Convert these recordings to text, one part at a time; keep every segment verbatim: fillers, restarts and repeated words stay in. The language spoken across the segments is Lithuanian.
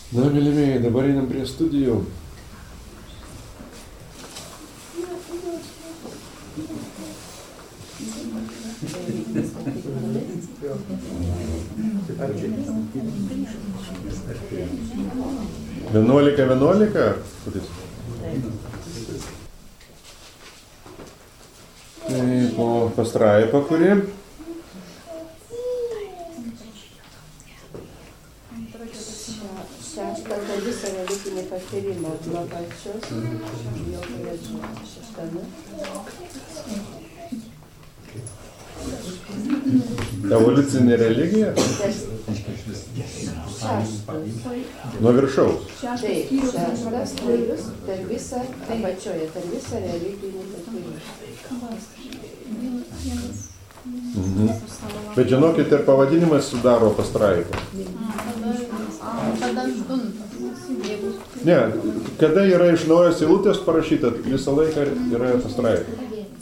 Na, mylimieji, dabar einam prie studijų. Vienuolika, vienuolika? Kuris? Tai po pastraipą, kuri? Šeštą dalis religinį patyrimą nuo pačios, jau pradžio šeštame. Evoliucinė religija? Nuo viršaus. Taip, šeštas dalis per visą, apačioje, per visą religinį patyrimą. Mhm. Bet žinokit, ir pavadinimas sudaro pastraipą. Ne, kada yra iš naujos eilutės parašyta, visą laiką yra pastraipa.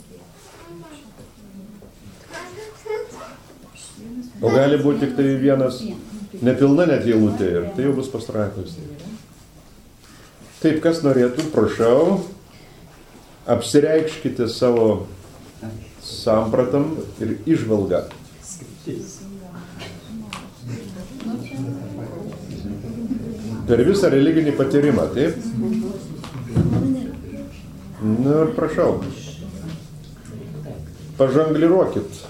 O gali būti tik tai vienas, nepilna net eilutė ir tai jau bus pastraipas. Taip, kas norėtų, prašau, apsireikškite savo sampratam ir įžvalgą. Per visą religinį patyrimą, taip? Nu ir prašau, pažangliruokit.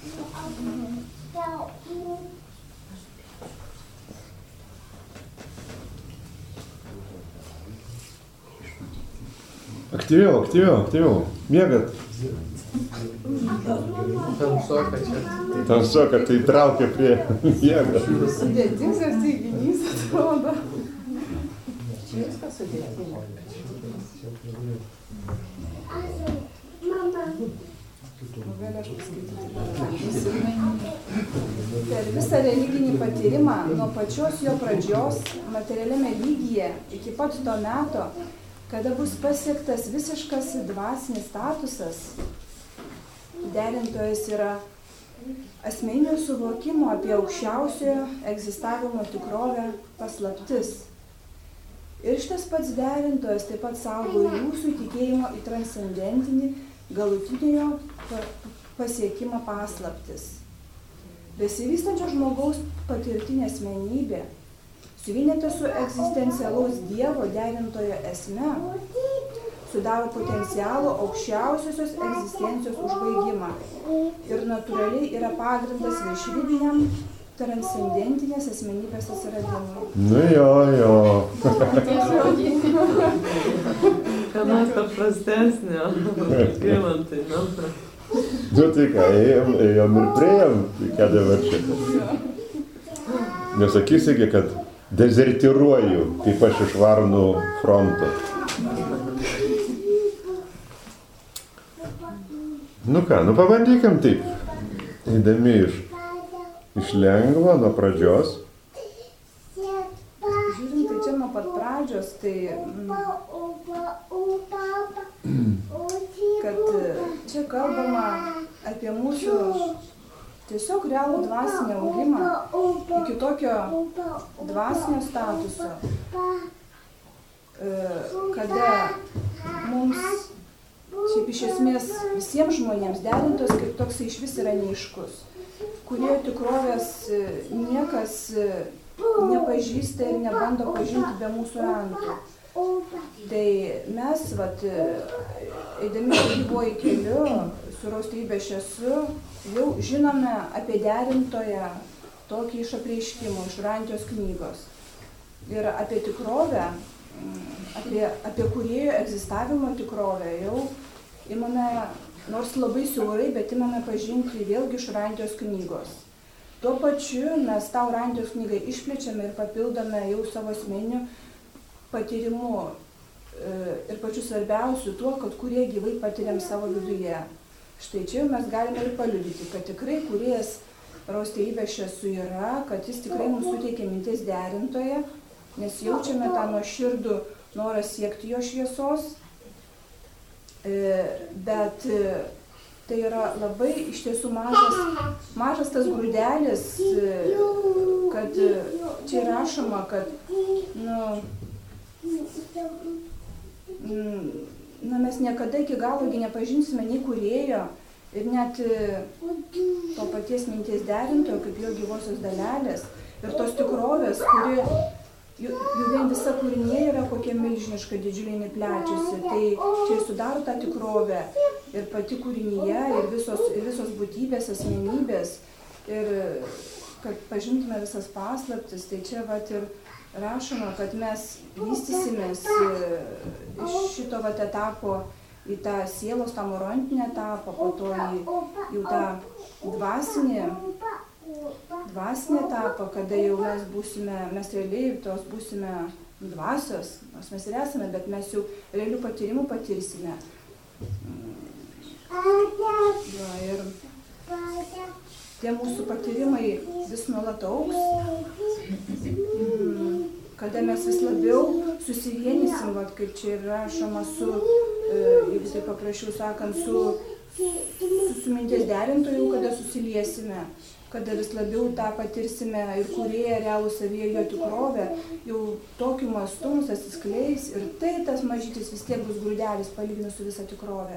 Aktyviau, aktyviau, aktyviau. Miegat. Tamsoka čia. Tamsoka, tai traukia prie miego. Sudėtingas teiginys atrodo. Čia viskas sudėtinga. Gal aš paskaityti. Per visą religinį patyrimą, nuo pačios jo pradžios, materialiame lygyje, iki pat to meto, kada bus pasiektas visiškas dvasinis statusas, derintojas yra asmeninio suvokimo apie aukščiausiojo egzistavimo tikrovę paslaptis. Ir šitas pats derintojas taip pat saugo jūsų tikėjimo į transcendentinį galutinio pasiekimo paslaptis. Besivystančio žmogaus patirtinė asmenybė, suvienėta su egzistencialaus Dievo derintojo esme, sudaro potencialų aukščiausiosios egzistencijos užbaigimą ir natūraliai yra pagrindas viršribiniam transcendentinės asmenybės atsiradimui. Nu jo, jo. Ką nors paprastesnio. Skirmantai, nu. Nu tai ką, ėjom, ėjom ir priėjom, tai ką dabar čia. Nesakysi, kad dezertiruoju, kaip aš iš Varnų fronto. Nu ką, nu pabandykim taip, eidami iš, iš lengvo, nuo pradžios. Žiūrint, tai čia nuo pat pradžios, tai kad čia kalbama apie mūsų tiesiog realų dvasinį augimą iki tokio dvasinio statuso, kada mums šiaip iš esmės visiems žmonėms derintos kaip toksai iš vis yra neaiškus, kurie tikrovės niekas nepažįsta ir nebando pažinti be mūsų rankų. Tai mes, vat, eidami gyvuoju keliu, su Raustybės šesu, jau žinome apie derintoją tokį iš apreiškimų, iš Rantijos knygos. Ir apie tikrovę, apie, apie kūrėjo egzistavimo tikrovę jau imame, nors labai siaurai, bet imame pažinti vėlgi iš Rantijos knygos. Tuo pačiu mes tą Rantijos knygą išplečiame ir papildome jau savo asmeniniu patyrimu ir pačiu svarbiausiu tuo, kad kurie gyvai patiriam savo viduje. Štai čia jau mes galime ir paliudyti, kad tikrai kūrėjas Raustybės šesu yra, kad jis tikrai mums suteikia mintis derintoje, nes jaučiame tą nuoširdų norą siekti jo šviesos, bet tai yra labai iš tiesų mažas, mažas tas grūdelis, kad čia rašoma, kad nu, na, mes niekada iki galo nepažinsime nei kūrėjo ir net to paties minties derintojo, kaip jo gyvosios dalelės ir tos tikrovės, kuri jau vien visa kūrinė yra kokia milžiniška, didžiulė neplečiasi. Tai čia sudaro tą tikrovę ir pati kūrinyje, ir visos, ir visos būtybės, asmenybės. Ir kad pažintume visas paslaptis, tai čia vat ir rašoma, kad mes vystysimės iš šito vat etapo į tą sielos, tą morontinę etapą, po to į jau tą dvasinį, dvasinį etapą, kada jau mes būsime, mes realiai tos būsime dvasios, nors mes ir esame, bet mes jau realių patyrimų patirsime. Ja, ir tie mūsų patyrimai vis nuolat augs, kada mes vis labiau susivienysim, vat, kaip čia ir rašoma su, jeigu taip paprašiau sakant, su, su, su minties derintoju, kada susiliesime, kada vis labiau tą patirsime ir kūrėją realų savyje jo tikrovę, jau tokiu mastu mus atsiskleis ir tai tas mažytis vis tiek bus grūdelis palyginus su visą tikrovę.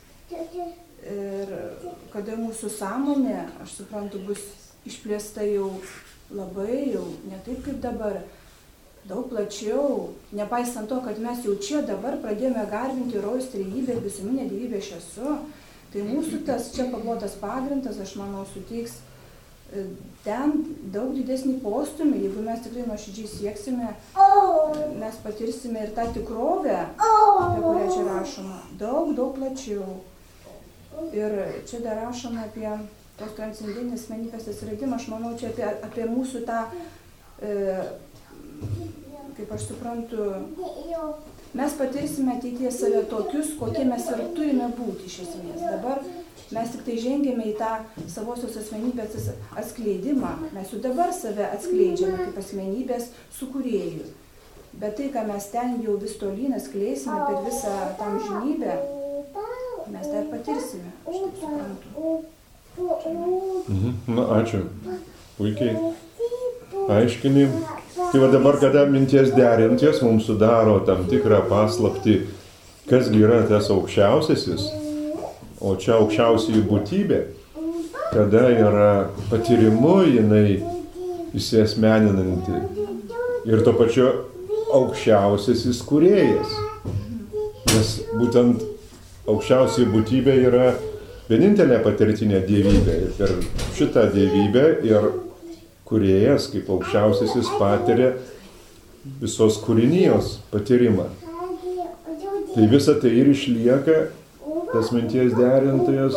Ir kada mūsų sąmonė, aš suprantu, bus išplėsta jau labai, jau ne taip kaip dabar, daug plačiau, nepaisant to, kad mes jau čia dabar pradėjome garbinti rojus trejybę ir visuminę dievybę aš esu, tai mūsų tas čia paklotas pagrindas, aš manau, suteiks ten daug didesnį postumį, jeigu mes tikrai nuoširdžiai sieksime, mes patirsime ir tą tikrovę, apie kurią čia rašoma, daug, daug plačiau. Ir čia dar rašoma apie tos transcendentinės asmenybės atsiradimą, aš manau, čia apie, apie mūsų tą, e, kaip aš suprantu, mes patirsime ateityje save tokius, kokie mes ir turime būti iš esmės. Dabar mes tik tai žengėme į tą savosios asmenybės atskleidimą, mes jau dabar save atskleidžiame kaip asmenybės su kūrėju. Bet tai, ką mes ten jau vis tolyn atskleisime per visą tą amžinybę, mes dar patirsime, aš taip suprantu. Mhm. Na, ačiū. Puikiai aiškini. Tai va dabar, kada minties derinties mums sudaro tam tikrą paslaptį, kasgi yra tas aukščiausiasis, o čia aukščiausiai būtybė, kada yra patyrimu jinai įsiasmeninanti ir to pačiu aukščiausiasis kūrėjas. Nes būtent aukščiausiai būtybė yra vienintelė patirtinė dievybė. Ir per šitą dievybę ir kūrėjas kaip aukščiausiasis patiria visos kūrinijos patyrimą. Tai visa tai ir išlieka tas minties derintojas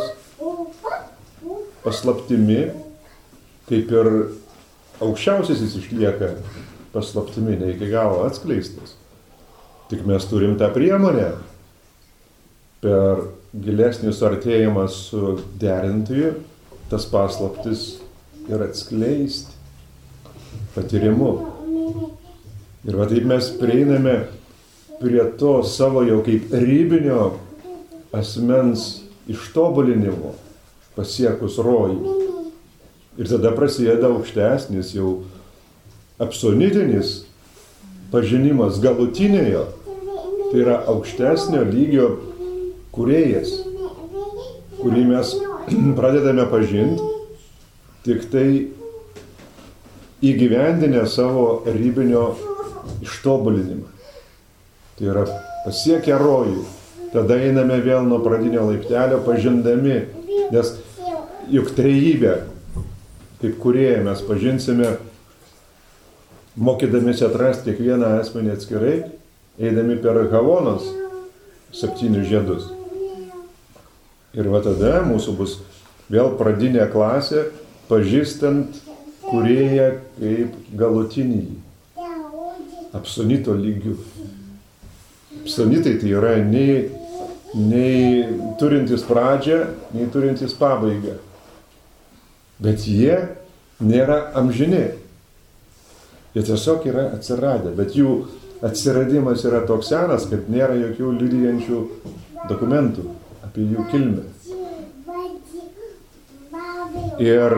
paslaptimi, kaip ir aukščiausiasis išlieka paslaptimi, ne iki galo atskleistas. Tik mes turim tą priemonę per gilesnį suartėjimą su derintoju, tas paslaptis ir atskleisti patyrimu. Ir va taip mes prieiname prie to savo jau kaip ribinio asmens ištobulinimo pasiekus rojų. Ir tada prasideda aukštesnis jau absoliutinis pažinimas galutinėjo, tai yra aukštesnio lygio kūrėjas, kurį mes pradedame pažinti tik tai įgyvendinę savo ribinio ištobulinimą. Tai yra pasiekę rojų, tada einame vėl nuo pradinio laiptelio pažindami, nes juk trejybę, kaip kūrėją mes pažinsime, mokydamiesi atrasti kiekvieną asmenį atskirai, eidami per Havonos septynius žiedus. Ir va tada mūsų bus vėl pradinė klasė, pažįstant kūrėją kaip galutinį, absoliuto lygių. Absoliutai tai yra nei, nei turintis pradžią, nei turintis pabaigą. Bet jie nėra amžini. Jie tiesiog yra atsiradę, bet jų atsiradimas yra toks senas, kad nėra jokių liudijančių dokumentų apie jų kilmę. Ir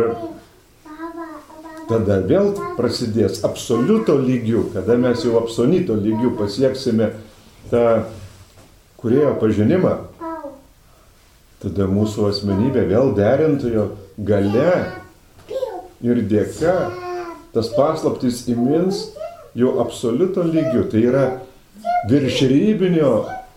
tada vėl prasidės absoliuto lygių, kada mes jau absoliuto lygių pasieksime tą kūrėjo pažinimą, tada mūsų asmenybė vėl derintojo gale ir dėka tas paslaptis įmins jau absoliuto lygių. Tai yra virš ribinio,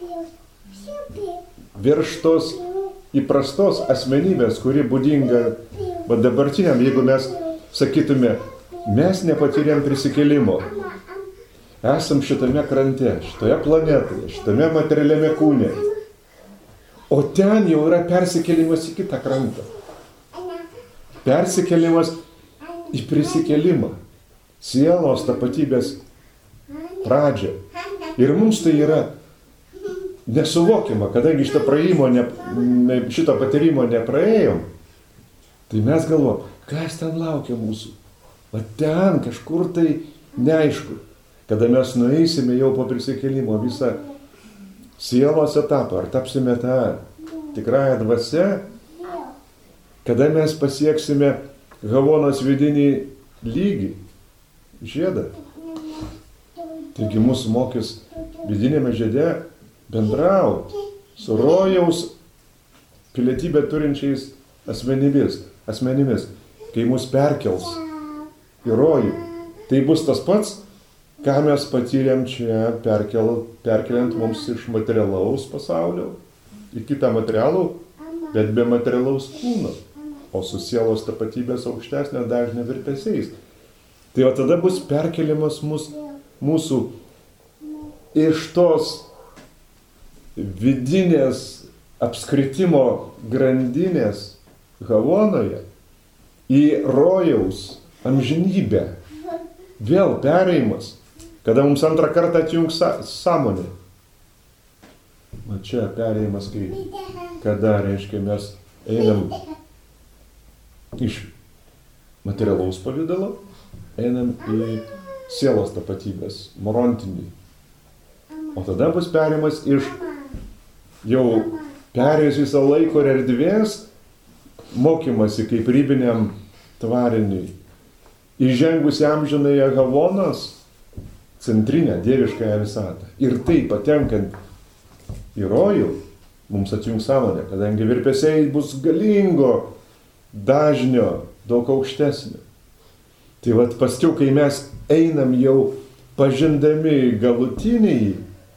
virš tos įprastos asmenybės, kuri būdinga dabartiniam, jeigu mes sakytume, mes nepatyrėm prisikėlimo. Esam šitame krante, šitoje planetoje, šitame materialiame kūne. O ten jau yra persikėlimas į kitą krantą. Persikėlimas į prisikėlimą. Sielos tapatybės pradžią. Ir mums tai yra nesuvokiama, kadangi šito praėjimo, ne, šito patyrimo nepraėjom, tai mes galvom, kas ten laukia mūsų. Va ten kažkur tai neaišku. Kada mes nueisime jau po prisikėlimo visą sielos etapą, ar tapsime tą tikrąją dvasią, kada mes pasieksime Havonos vidinį lygį, žiedą. Taigi mūsų mokys vidinėme žiede bendrauti su rojaus pilietybę turinčiais asmenimis, asmenimis, kai mus perkels į rojų. Tai bus tas pats, ką mes patyrėm čia perkel, perkeliant mums iš materialaus pasaulio į kitą materialų, bet be materialaus kūno, o su sielos tapatybės aukštesnė dažnė virpesiais. Tai o tada bus perkeliamas mus, mūsų iš tos vidinės apskritimo grandinės Havonoje į rojaus amžinybę. Vėl pereimas, kada mums antrą kartą atjungs sąmonė. O čia pereimas, kai, kada, reiškia, mes einam iš materialaus pavydalo, einam į sielos tapatybės, morontinį. O tada bus pereimas iš jau perėjus visą laiko ir erdvės mokymasi kaip ribiniam tvariniui. Įžengus amžinąją Havonos centrinę dieviškąją visatą. Ir tai patenkant į rojų, mums atjungs sąmonę, kadangi virpesiai bus galingo dažnio, daug aukštesnio. Tai vat paskiau, kai mes einam jau pažindami galutinį,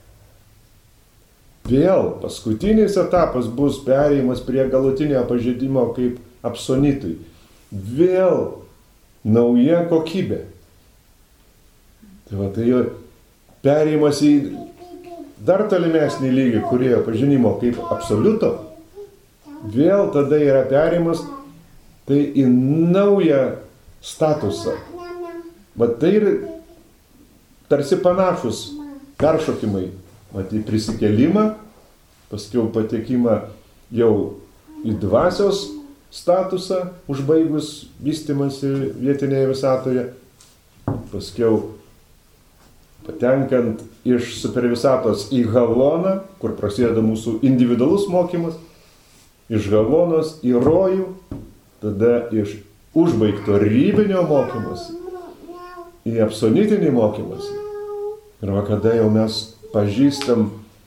vėl paskutinis etapas bus perėjimas prie galutinio pažinimo kaip apsonitui. Vėl nauja kokybė. Tai va, tai perėjimas į dar tolimesnį lygį, kurie pažinimo kaip absoliuto, vėl tada yra perėjimas tai į naują statusą. Bet tai ir tarsi panašus peršokimai. Mat į prisikėlimą, paskiau patekimą jau į dvasios statusą, užbaigus vystymąsi vietinėje visatoje, paskiau patenkant iš supervisatos į Havoną, kur prasideda mūsų individualus mokymas, iš Havonos į rojų, tada iš užbaigto ribinio mokymosi į absoliutinį mokymasi. Ir va, kada jau mes pažįstam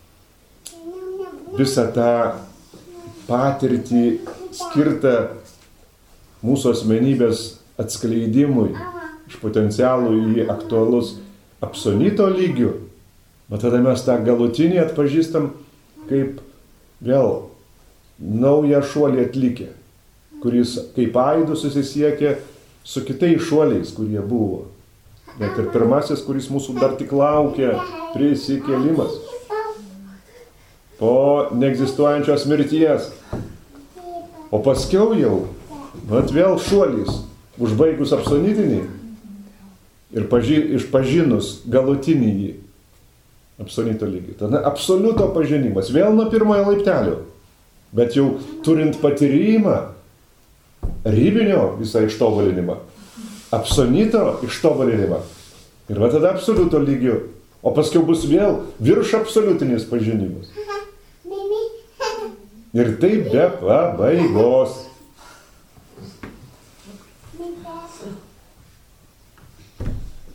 visą tą patirtį skirtą mūsų asmenybės atskleidimui iš potencialų į aktualus absoliuto lygių, bet tada mes tą galutinį atpažįstam kaip vėl naują šuolį atlikę, kuris kaip aidų susisiekė su kitais šuoliais, kurie buvo. Net ir pirmasis, kuris mūsų dar tik laukia, prisikėlimas. Po neegzistuojančios mirties. O paskiau jau, vat vėl šuolis, užbaigus absoliutinį ir paži, išpažinus galutinį jį, absoliuto lygį. Tada absoliuto pažinimas, vėl nuo pirmojo laiptelio. Bet jau turint patyrimą, ribinio visą ištobulinimą, absoliuto ištobulinimą. Ir va tada absoliuto lygiu. O paskiau bus vėl virš absoliutinis pažinimas. Ir tai be pabaigos.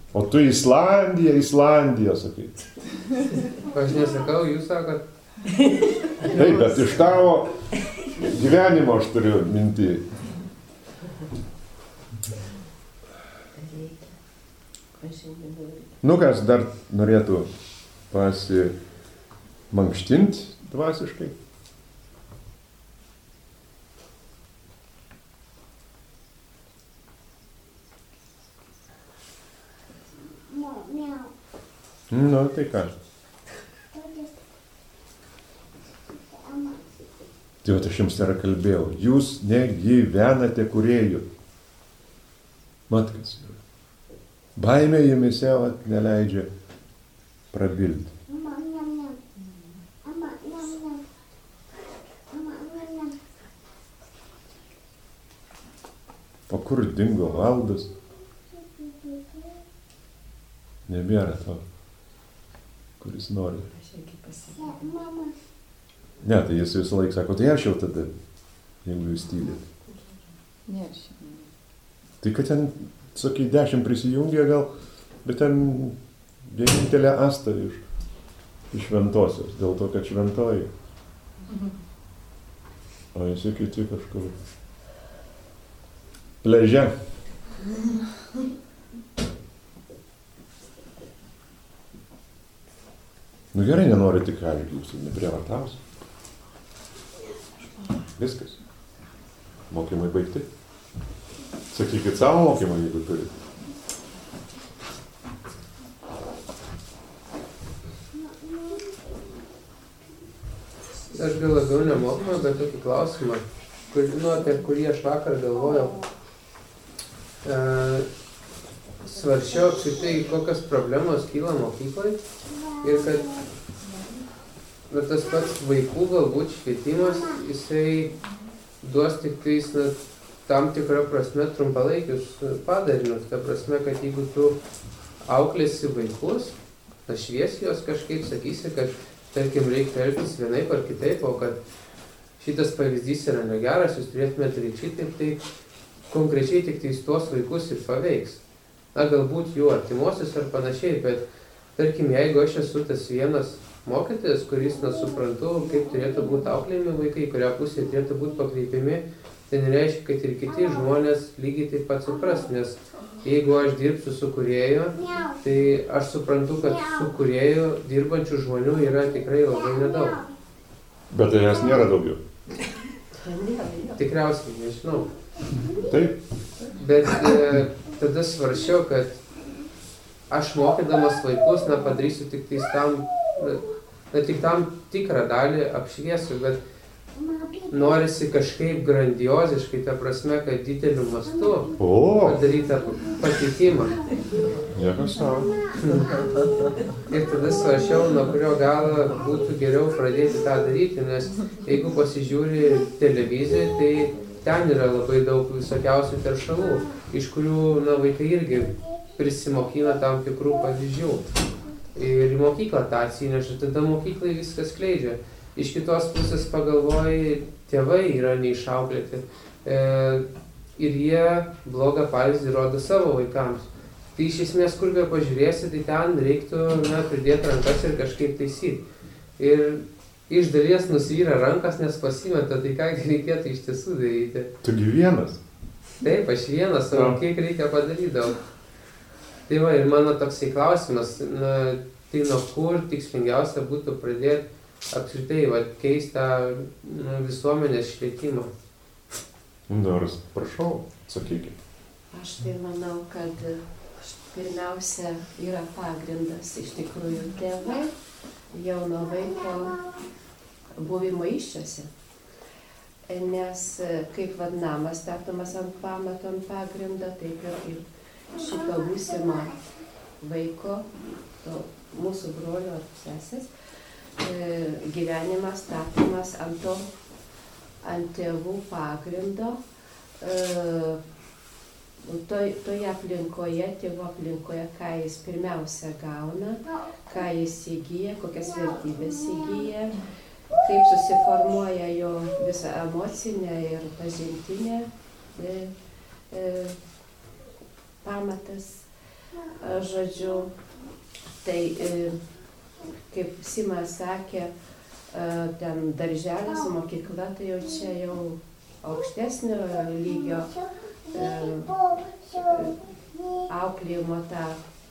O tu Islandija, Islandija, sakai. Aš nesakau, jūs sakot. Taip, bet iš tavo gyvenimo aš turiu mintį. Nu, kas dar norėtų pasimankštinti dvasiškai? Nu, tai ką? Tai vat aš jums dar kalbėjau. Jūs negyvenate kūrėjų. Mat kas yra. Baimė jumise vat neleidžia prabilti. O kur dingo Valdas? Nebėra to, kuris nori. Ne, tai jis visą laiką sako, tai aš jau tada, jeigu jūs tylėt. Ne, aš jau. Tai kad ten, sakai, dešimt prisijungė gal, bet ten vienintelė Asta iš, iš šventosios, dėl to, kad šventoji. O visi kiti kažkur pleže. Nu gerai, nenori tik ką, jūs neprievartaus. Viskas. Mokymai baigti. Sakykit savo mokymą, jeigu turite. Aš gal labiau nemokymą, bet tokį klausimą, kur, nu, apie kurį aš vakar galvojau. E, svaršiau apskritai, kokios problemos kyla mokyklai ir kad bet tas pats vaikų galbūt švietimas, jisai duos tik tais, na, tam tikrą prasme trumpalaikius padarinius. Ta prasme, kad jeigu tu auklėsi vaikus, na, šviesi jos kažkaip, sakysi, kad tarkim reikia elgtis vienaip ar kitaip, o kad šitas pavyzdys yra negeras, jūs turėtumėte daryti šitaip, tai konkrečiai tik tais tuos vaikus ir paveiks. Na, galbūt jų artimuosius ar panašiai, bet tarkim, jeigu aš esu tas vienas mokytojas, kuris, na, suprantu, kaip turėtų būti auklėjami vaikai, kurią pusė turėtų būti pakreipiami, tai nereiškia, kad ir kiti žmonės lygiai taip pat supras, nes jeigu aš dirbsiu su kūrėju, tai aš suprantu, kad su kūrėju dirbančių žmonių yra tikrai labai nedaug. Bet tai jas nėra daugiau. Tikriausiai, nežinau. Taip. Bet e, tada svaršiau, kad aš mokydamas vaikus, na, padarysiu tik tais tam, na, na, tik tam tikrą dalį apšviesiu, bet norisi kažkaip grandioziškai, ta prasme, kad dideliu mastu padarytą pakeitimą. Nieko savo. Ir tada svaršiau, nuo kurio galo būtų geriau pradėti tą daryti, nes jeigu pasižiūri televiziją, tai ten yra labai daug visokiausių teršalų, iš kurių, na, vaikai irgi prisimokina tam tikrų pavyzdžių. Ir į mokyklą tą atsineša, tada mokyklai viskas skleidžia. Iš kitos pusės pagalvoji, tėvai yra neišauklėti e, ir jie blogą pavyzdį rodo savo vaikams. Tai iš esmės, kur be pažiūrėsi, tai ten reiktų, na, pridėti rankas ir kažkaip taisyti. Ir iš dalies nusvyra rankas, nes pasimeta, tai ką reikėtų iš tiesų daryti. Tugi vienas. Taip, aš vienas, o kiek reikia padaryti daug. Tai va, ir mano toksai klausimas, na, tai nuo kur tikslingiausia būtų pradėti apskritai, va, keistą, na, visuomenės švietimą. Nors, prašau, sakykit. Aš tai manau, kad pirmiausia yra pagrindas iš tikrųjų tėvai jau nuo vaiko buvimo įsčiose. Nes kaip vad namas statomas ant pamato, ant pagrindo, taip ir, ir šito būsimo vaiko, to mūsų brolio ar sesės, gyvenimas statomas ant to, ant tėvų pagrindo, toj, toje aplinkoje, tėvų aplinkoje, ką jis pirmiausia gauna, ką jis įgyja, kokias vertybės įgyja, kaip susiformuoja jo visa emocinė ir pažintinė e, e, pamatas. žodžiu, tai kaip Simas sakė, ten darželis, mokykla, tai jau čia jau aukštesnio lygio auklėjimo tą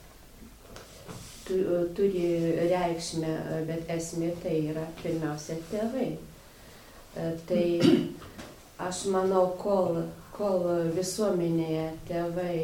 turi reikšmę, bet esmė tai yra pirmiausia tėvai. Tai aš manau, kol, kol visuomenėje tėvai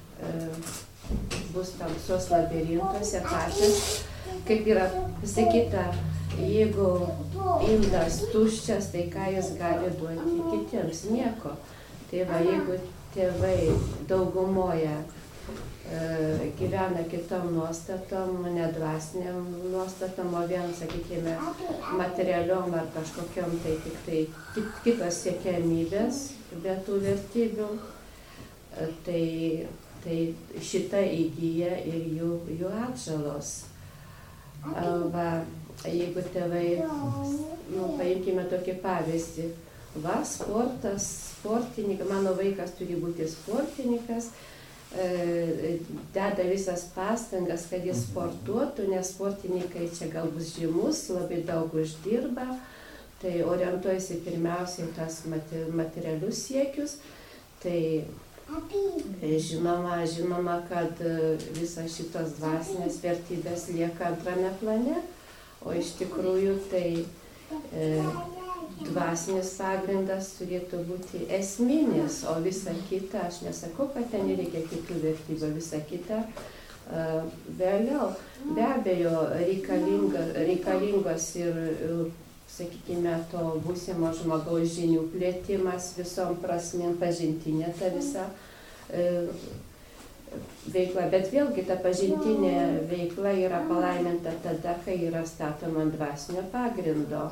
bus tamsos labirintuose patys, kaip yra pasakyta, jeigu indas tuščias, tai ką jis gali duoti kitiems? Nieko. Tai va, jeigu tėvai daugumoje e, gyvena kitom nuostatom, nedvasiniam nuostatom, o vien, sakykime, materialiom ar kažkokiom, tai tik tai kitos siekiamybės, be tų vertybių, e, tai, tai šita įgyja ir jų, jų atžalos. Va, jeigu tėvai, nu, paimkime tokį pavyzdį, va, sportas, sportininkas, mano vaikas turi būti sportininkas, e, deda visas pastangas, kad jis sportuotų, nes sportininkai čia gal bus žymus, labai daug uždirba, tai orientuojasi pirmiausiai tas materialius siekius, tai žinoma, žinoma, kad visas šitos dvasinės vertybės lieka antrame plane, o iš tikrųjų tai e, dvasinis pagrindas turėtų būti esminis, o visa kita, aš nesakau, kad ten reikia kitų vertybių, visa kita e, vėliau. Be abejo, reikalinga, reikalingos ir, sakykime, to būsimo žmogaus žinių plėtimas visom prasmėm, pažintinė ta visa e, veikla, bet vėlgi ta pažintinė veikla yra palaiminta tada, kai yra statoma ant dvasinio pagrindo.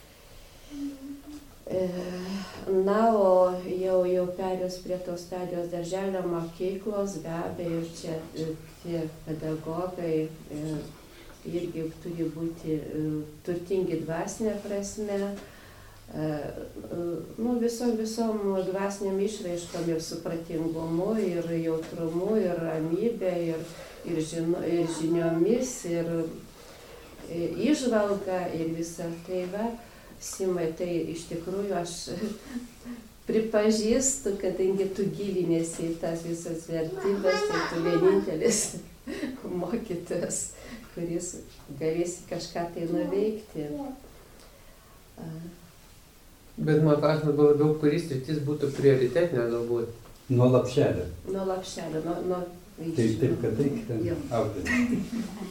Na, o jau, jau perėjus prie tos stadijos darželio mokyklos, be abejo, čia tie pedagogai irgi turi būti turtingi dvasinė prasme, nu, visom, visom dvasiniam išraiškom ir supratingumu, ir jautrumu, ir ramybė, ir, ir, žino, ir žiniomis, ir, ir įžvalga, ir visa tai va. Simai, tai iš tikrųjų aš pripažįstu, kadangi tu gilinėsi į tas visas vertybės, tai tu vienintelis mokytojas, kuris galėsi kažką tai nuveikti. Bet man klausimas buvo labiau, kuris sritis būtų prioritetinė galbūt? Nuo lapšelio. Nuo lapšelio, nuo... nuo taip, taip, kad reikia auklėti.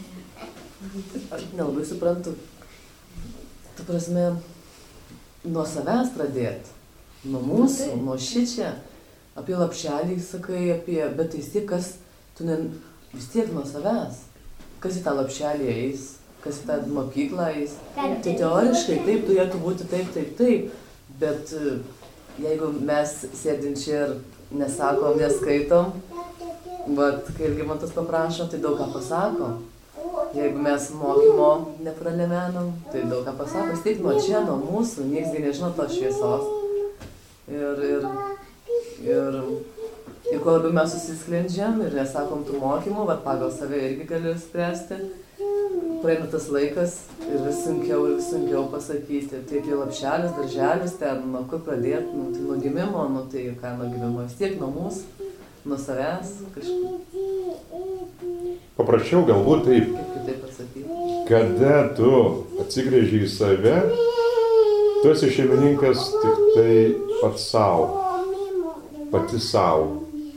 Aš nelabai suprantu. Tu prasme, nuo savęs pradėti, nuo mūsų, nuo šičia, apie lapšelį sakai, apie, bet tai vis tiek, kas, tu ne, vis tiek nuo savęs, kas į tą lapšelį eis, kas į tą mokyklą eis, tai teoriškai taip turėtų būti taip, taip, taip, bet jeigu mes sėdim čia ir nesakom, neskaitom, bet kai Algimantas paprašo, tai daug ką pasakom. Jeigu mes mokymo nepralemenam, tai daug ką pasako, vis tiek nuo čia, nuo mūsų, nieks nežino tos šviesos. Ir, ir, ir, ir kuo labiau mes susisklendžiam ir nesakom tų mokymų, bet pagal save irgi galiu spręsti, praeina tas laikas ir vis sunkiau ir vis sunkiau pasakyti. Tai apie lapšelis, darželis, ten nuo kur pradėti, nu, tai nuo gimimo, nu, tai ką nuo gimimo, vis tiek nuo mūsų, nuo savęs kažkaip. Paprasčiau galbūt taip, kada tu atsigręži į save, tu esi šeimininkas tik tai pats savo, pati savo.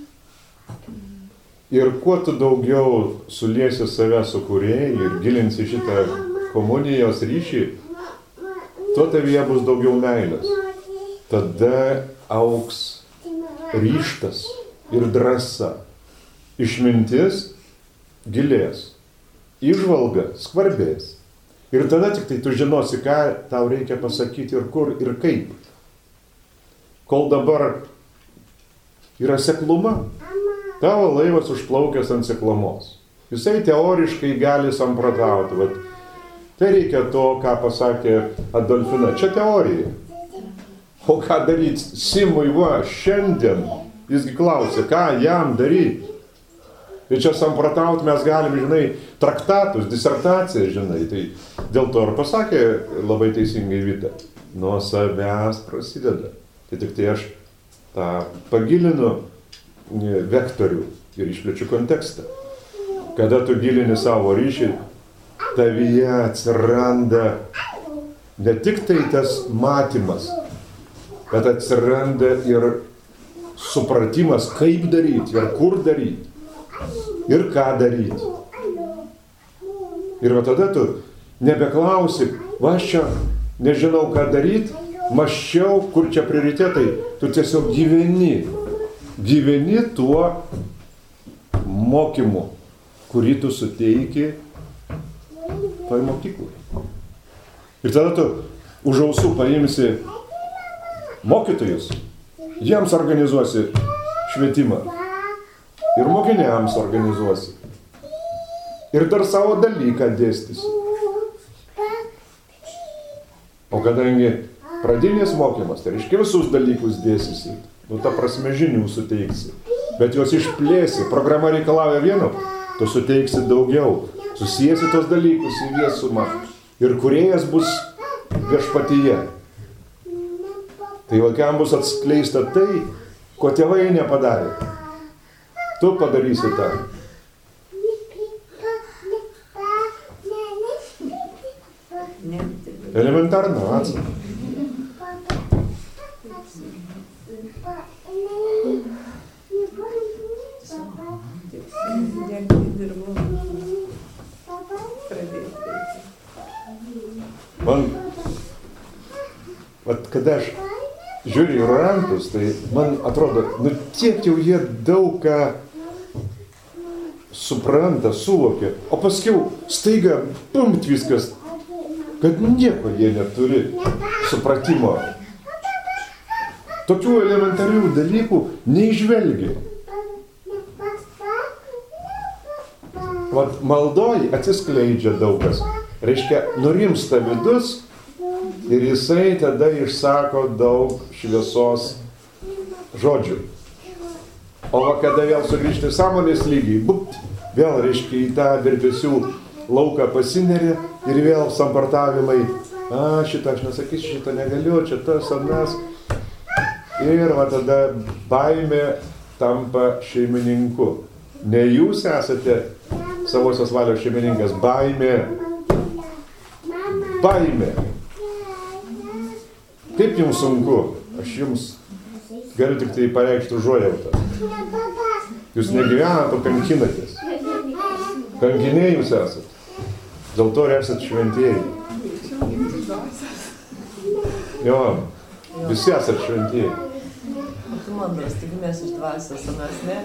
Ir kuo tu daugiau suliesi save su kūrėju ir gilinsi šitą komunijos ryšį, tuo tavyje bus daugiau meilės. Tada augs ryžtas ir drąsa, išmintis gilės, įžvalga skvarbės. Ir tada tik tai tu žinosi, ką tau reikia pasakyti ir kur ir kaip. Kol dabar yra sekluma, tavo laivas užplaukęs ant seklumos. Jisai teoriškai gali samprotauti. Vat, tai reikia to, ką pasakė Adolfina. Čia teorija. O ką daryti Simui va šiandien? Jisgi klausė, ką jam daryti. Ir čia samprotaut mes galim, žinai, traktatus, disertacijas, žinai. Tai dėl to ir pasakė labai teisingai Vita. Nuo savęs prasideda. Tai tik tai aš tą pagilinu vektorių ir išplečiu kontekstą. Kada tu gilini savo ryšį, tavyje atsiranda ne tik tai tas matymas, bet atsiranda ir supratimas, kaip daryti ir kur daryti. Ir ką daryti. Ir va tada tu nebeklausi, va aš čia nežinau ką daryti, mąsčiau, kur čia prioritetai. Tu tiesiog gyveni. Gyveni tuo mokymu, kurį tu suteiki toj mokyklai. Ir tada tu už ausų paimsi mokytojus, jiems organizuosi švietimą. Ir mokiniams organizuosi. Ir dar savo dalyką dėstysi. O kadangi pradinis mokymas, tai reiškia visus dalykus dėstysi. Nu, ta prasme žinių suteiksi. Bet jos išplėsi. Programa reikalauja vieno, tu suteiksi daugiau. Susijęsi tos dalykus į visumą. Ir kūrėjas bus viešpatyje. Tai vaikam bus atskleista tai, ko tėvai nepadarė. Tu padarysi tą. Elementarno, atsakė. Man, vat kada aš žiūriu į orantus, tai man atrodo, nu tiek jau jie daug ką supranta, suvokia, o paskiau staiga pumt viskas, kad nieko jie neturi supratimo. Tokių elementarių dalykų neižvelgia. Vat maldoj atsiskleidžia daugas. Reiškia, nurimsta vidus ir jisai tada išsako daug šviesos žodžių. O va, kada vėl sugrįžti sąmonės lygiai, bupt, vėl, reiškia, į tą virpesių lauką pasineria ir vėl sampartavimai. A, šitą aš nesakysiu, šitą negaliu, čia tas, anas. Ir va tada baimė tampa šeimininku. Ne jūs esate savosios valios šeimininkas, baimė. Baimė. Kaip jums sunku? Aš jums galiu tik tai pareikšti užuojautą. Jūs negyvenat, o kankinatės. Kankiniai jūs esat. Dėl to ir esat šventieji. Jo, visi esat šventieji. Tu mandras, tik mes iš dvasios, o mes ne.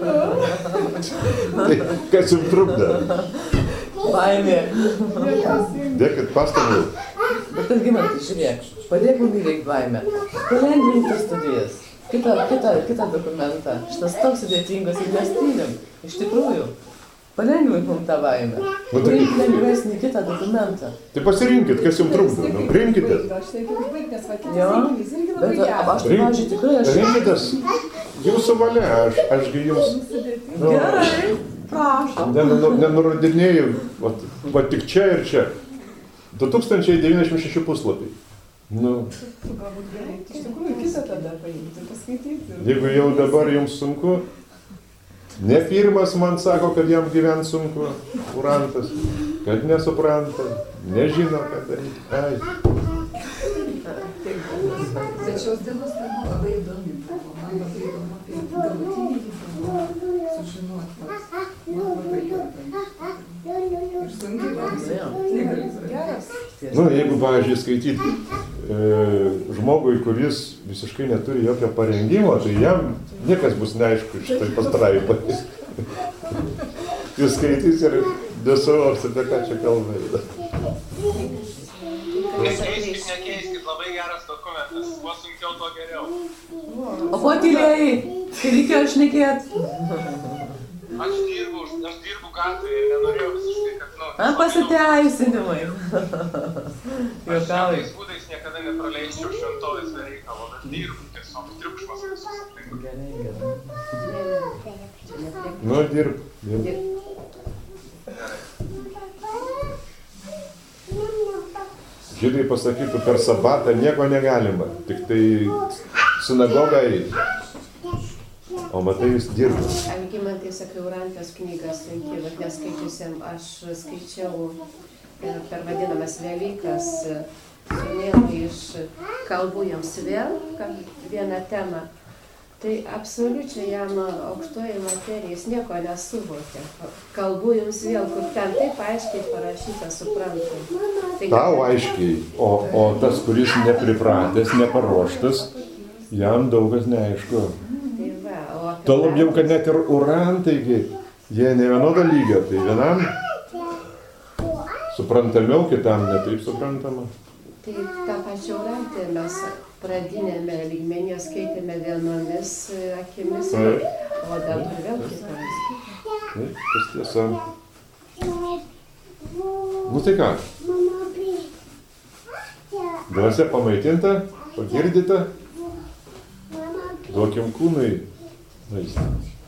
Tai kas jums trukdo? Baimė. Dėkit pastangų. Bet tas Gimantai, žiūrėk, padėk mum įveikti baimę. Palengvink tas studijas. Kitą, kitą, kitą dokumentą. Šitas toks sudėtingas ir mes tylim. Iš tikrųjų. Palengvink mum tą baimę. Reikia lengvesnį kitą dokumentą. Tai pasirinkit, kas jums trukdo. Nu, rinkitės. Jo, bet aš tai, pavyzdžiui, tikrai aš... Rinkitės jūsų valia. Aš, ašgi jums... Nu, gerai, prašom. Nenurodinėjau, va, va tik čia ir čia. du tūkstančiai devyniasdešimt šeši puslapiai. Nu. Galbūt gerai, iš tikrųjų kitą tada paimti, paskaityti. Jeigu jau dabar jums sunku, ne pirmas man sako, kad jam gyvent sunku, kurantas, kad nesupranta, nežino, ką daryti. Ai. Bet šios dienos tema labai įdomi buvo. Man labai įdomu apie galutinį gyvenimą sužinoti pats. Man labai įdomu. Ir sunkiai labai geras. Nu, jeigu, pavyzdžiui, skaityti e, žmogui, kuris visiškai neturi jokio parengimo, tai jam niekas bus neaišku šitai pastraipai. Jis skaitys ir nesuvoks, apie ką čia kalba. Nekeiskit, nekeiskit, labai geras dokumentas. Kuo sunkiau, tuo geriau. O ko tylėjai? Kai reikėjo šnekėt? Aš dirbu, aš dirbu gatvėje ir nenorėjau visiškai, kad, nu... A, pasiteisinimai. Aš šiandais būdais niekada nepraleisčiau šventovės be reikalo, bet dirbu tiesiog triukšmas visus aplinkui. Gerai, gerai. Nu, dirb. dirb. Dirb. Žydai pasakytų, per sabatą nieko negalima, tik tai sinagogą eiti. O matai, jūs dirba. Algimantai Sakiaurantės knygas, sunkiai, bet neskaičiusiam, aš skaičiau per vadinamas Velykas sūnėlį iš kalbų jiems vėl, vieną temą. Tai absoliučiai jam aukštoji materija, jis nieko nesuvokė. Kalbu jums vėl, kur ten taip aiškiai parašyta, suprantu. Tai tau aiškiai, o, o tas, kuris nepripratęs, neparuoštas, jam daugas neaišku. Tai va, o Tuo labiau, kad net ir urantaigi, jie ne vienodo lygio, tai vienam suprantamiau, kitam netaip suprantama. Tai tą pačią urantį mes pradinėme lygmenyje skaitėme vienomis akimis, o dabar vėl kitomis. Taip, tas tiesa. Nu tai ką? Dvasia pamaitinta, pagirdyta, duokim kūnui maistą.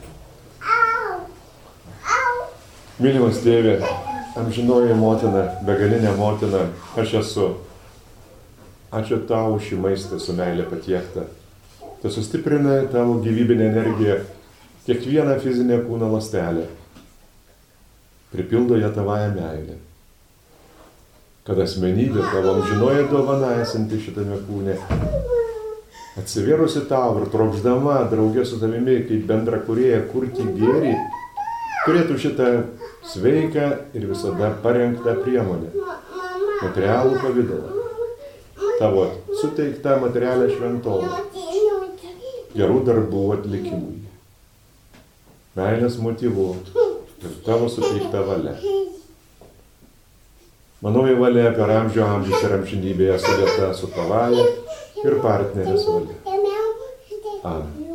Mylimas tėve, amžinoji motina, begalinė motina, aš esu. Ačiū tau šį maistą su meilė patiektą. Tai sustiprina tavo gyvybinę energiją kiekvieną fizinę kūno ląstelę. Pripildo ją tavąją meilę. Kad asmenybė tavo amžinoji dovana esanti šitame kūne, atsivėrusi tau ir trokšdama draugė su tavimi kaip bendra kūrėja kurti gėrį, turėtų šitą sveiką ir visada parengtą priemonę, materialų pavidalą. Tavo suteikta materialė šventovė, gerų darbų atlikimui, meilės motyvų ir tavo suteikta valia. Manoji valia per amžių amžius ir amžinybėje sudėta su tavaja ir partnerės valia. Amen.